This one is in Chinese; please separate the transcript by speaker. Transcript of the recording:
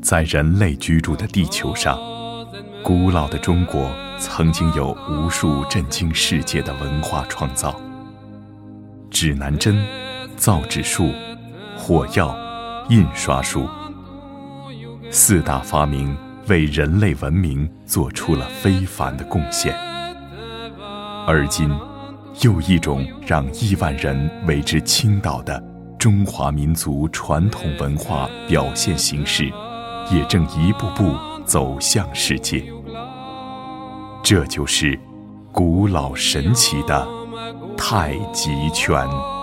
Speaker 1: 在人类居住的地球上，古老的中国曾经有无数震惊世界的文化创造。指南针、造纸术、火药、印刷术，4大发明为人类文明做出了非凡的贡献。而今，又一种让亿万人为之倾倒的中华民族传统文化表现形式，也正一步步走向世界。这就是古老神奇的太极拳。